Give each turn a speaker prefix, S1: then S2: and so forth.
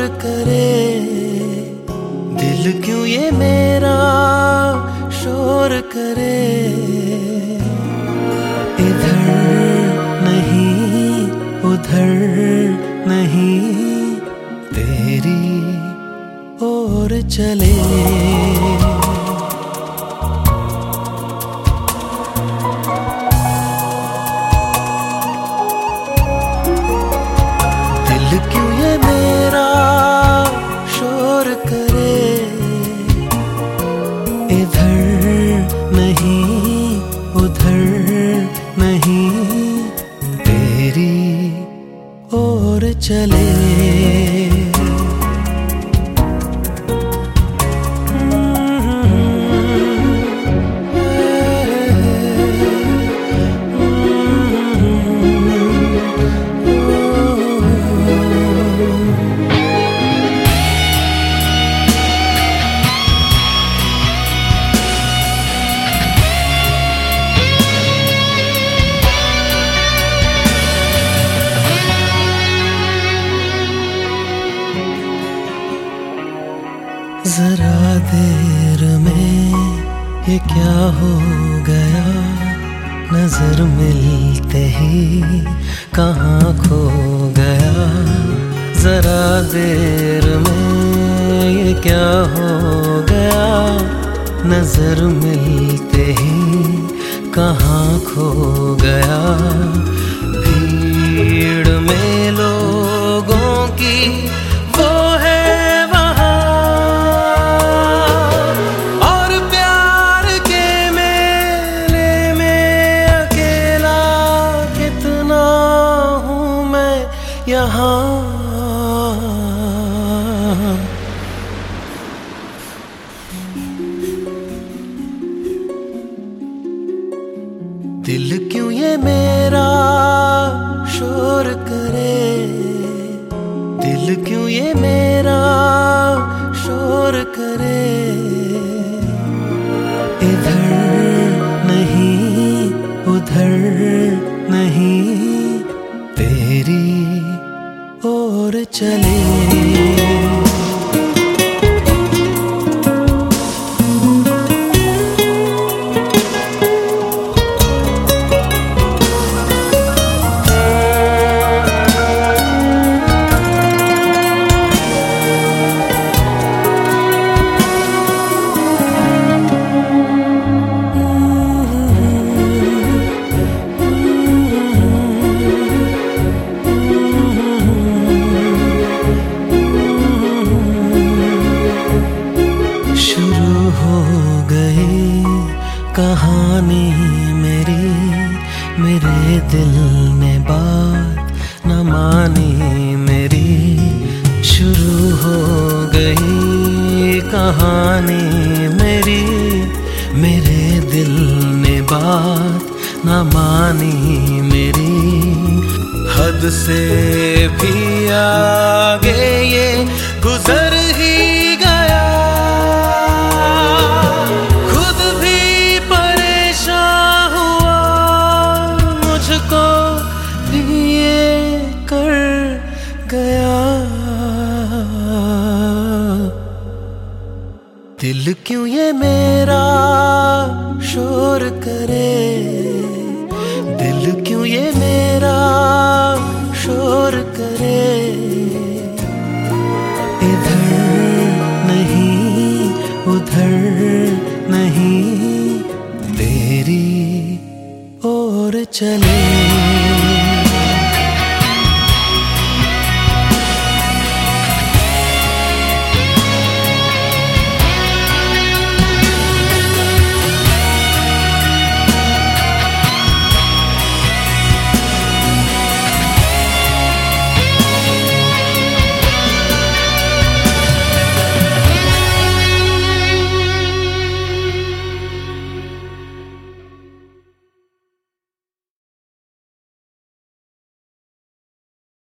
S1: करे, दिल क्यों ये मेरा शोर करे। इधर नहीं उधर नहीं, तेरी ओर चले। क्यों ये मेरा शोर करे, इधर नहीं उधर नहीं, तेरी ओर चले। जरा देर में ये क्या हो गया, नजर मिलते ही कहाँ खो गया। जरा देर में ये क्या हो गया, नजर मिलते ही कहाँ खो गया। भीड़ में लोगों की वो है यहाँ। दिल क्यों ये मेरा शोर करे, दिल क्यों ये मेरा शोर करे। इधर नहीं उधर नहीं, तेरी ओर चले। कहानी मेरी, मेरे दिल ने बात न मानी मेरी। शुरू हो गई कहानी मेरी, मेरे दिल ने बात न मानी मेरी। हद से भी आगे ये गुजर ही गया, दिल क्यों ये मेरा शोर करे, दिल क्यों ये मेरा शोर करे। इधर नहीं उधर नहीं, तेरी ओर चले।